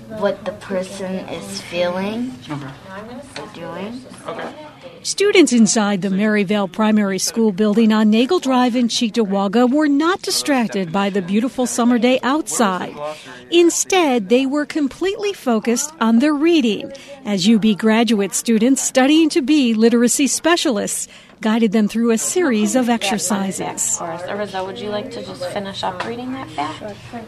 what the person is feeling or doing. Okay. Students inside the Maryvale Primary School building on Nagel Drive in Cheektowaga were not distracted by the beautiful summer day outside. Instead, they were completely focused on their reading as UB graduate students studying to be literacy specialists guided them through a series of exercises. Ariza, would you like to just finish up reading that fact?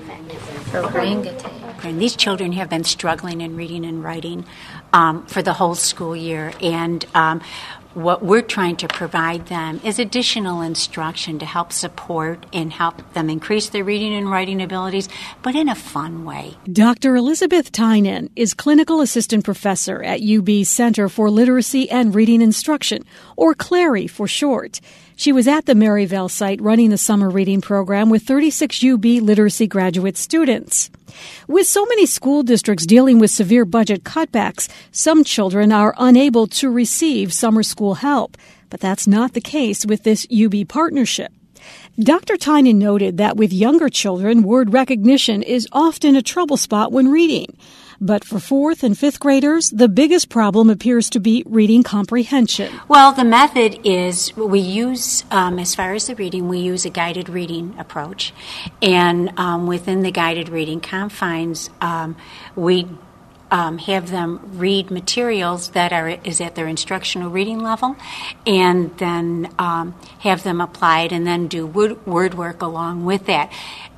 Orangutan. And these children have been struggling in reading and writing for the whole school year, and what we're trying to provide them is additional instruction to help support and help them increase their reading and writing abilities, but in a fun way. Dr. Elizabeth Tynan is clinical assistant professor at UB's Center for Literacy and Reading Instruction, or CLARI for short. She was at the Maryvale site running the summer reading program with 36 UB literacy graduate students. With so many school districts dealing with severe budget cutbacks, some children are unable to receive summer school help. But that's not the case with this UB partnership. Dr. Tynan noted that with younger children, word recognition is often a trouble spot when reading. But for 4th and 5th graders, the biggest problem appears to be reading comprehension. Well, the method is we use, as far as the reading, we use a guided reading approach. And within the guided reading confines, we have them read materials that is at their instructional reading level, and then have them applied and then do word work along with that.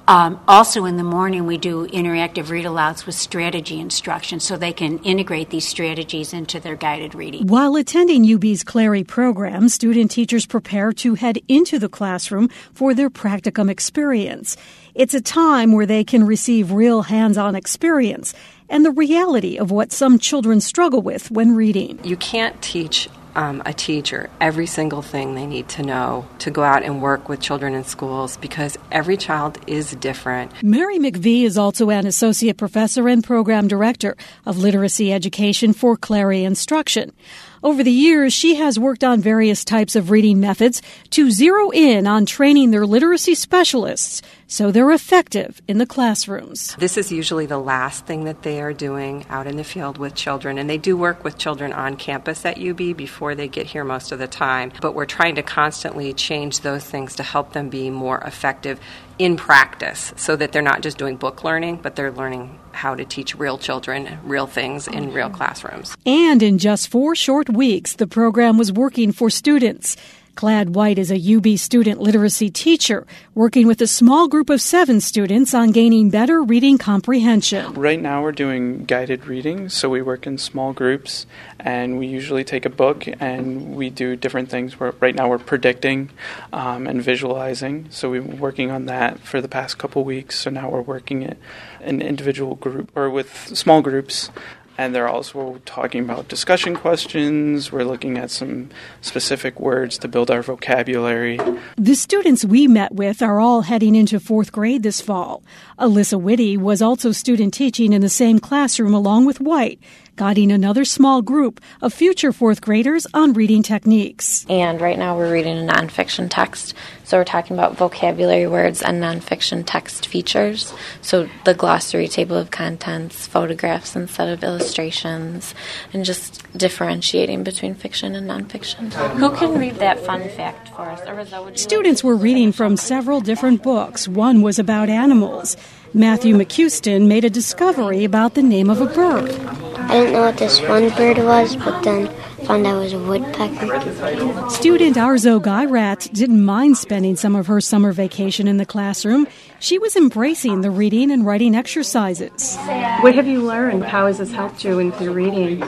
Also in the morning, we do interactive read-alouds with strategy instruction so they can integrate these strategies into their guided reading. While attending UB's CLARI program, student teachers prepare to head into the classroom for their practicum experience. It's a time where they can receive real hands-on experience and the reality of what some children struggle with when reading. You can't teach a teacher every single thing they need to know to go out and work with children in schools because every child is different. Mary McVie is also an associate professor and program director of literacy education for CLARI Instruction. Over the years, she has worked on various types of reading methods to zero in on training their literacy specialists so they're effective in the classrooms. This is usually the last thing that they are doing out in the field with children, and they do work with children on campus at UB before they get here most of the time, but we're trying to constantly change those things to help them be more effective in practice so that they're not just doing book learning, but they're learning how to teach real children real things in real classrooms. And in just 4 short weeks, the program was working for students. Clad White is a UB student literacy teacher working with a small group of 7 students on gaining better reading comprehension. Right now we're doing guided reading, so we work in small groups, and we usually take a book and we do different things. Right now we're predicting and visualizing, so we've been working on that for the past couple weeks, so now we're working it in individual group or with small groups. And they're also talking about discussion questions. We're looking at some specific words to build our vocabulary. The students we met with are all heading into 4th grade this fall. Alyssa Whitty was also student teaching in the same classroom along with White, guiding another small group of future 4th graders on reading techniques. And right now we're reading a nonfiction text. So we're talking about vocabulary words and nonfiction text features. So the glossary, table of contents, photographs instead of illustrations, and just differentiating between fiction and nonfiction. Who can read that fun fact for us? Ariza, students were reading from several different books. One was about animals. Matthew McHuston made a discovery about the name of a bird. I didn't know what this one bird was, but then found out it was a woodpecker. Student Arzo Guyrat didn't mind spending some of her summer vacation in the classroom. She was embracing the reading and writing exercises. What have you learned? How has this helped you in your reading?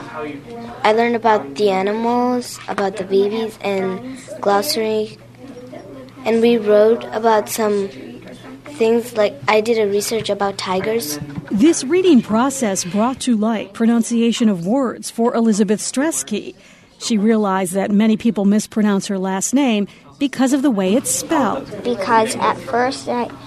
I learned about the animals, about the babies, and glossary. And we wrote about some things, like I did a research about tigers. This reading process brought to light pronunciation of words for Elizabeth Stresky. She realized that many people mispronounce her last name because of the way it's spelled. Because at first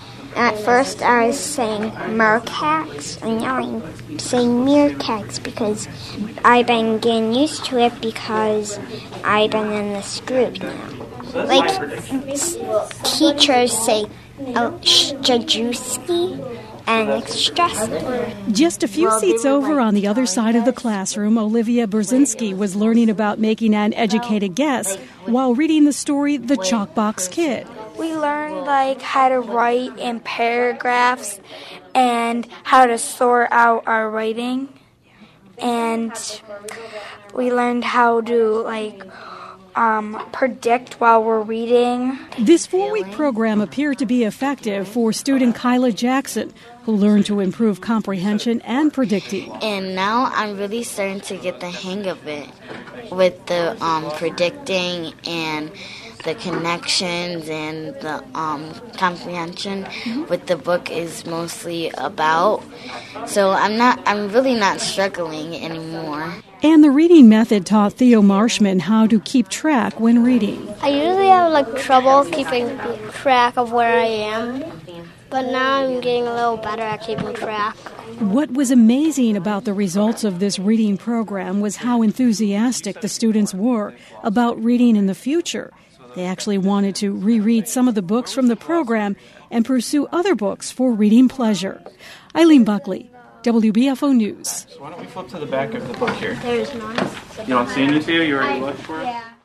I was saying mercax, and now I'm saying meercax because I've been getting used to it because I've been in this group now. Like teachers say Strajewski, and it's stressful. Just a few seats over on the other side of the classroom, Olivia Brzezinski was learning about making an educated guess while reading the story The Chalkbox Kid. We learned how to write in paragraphs and how to sort out our writing. And we learned how to predict while we're reading. This 4-week program appeared to be effective for student Kyla Jackson, who learned to improve comprehension and predicting. And now I'm really starting to get the hang of it with the predicting and the connections and the comprehension what the book is mostly about. So I'm really not struggling anymore. And the reading method taught Theo Marshman how to keep track when reading. I usually have trouble keeping track of where I am, but now I'm getting a little better at keeping track. What was amazing about the results of this reading program was how enthusiastic the students were about reading in the future. They actually wanted to reread some of the books from the program and pursue other books for reading pleasure. Eileen Buckley, WBFO News. So why don't we flip to the back of the book here? There's none. You don't see any, Theo? You already looked for it? Yeah.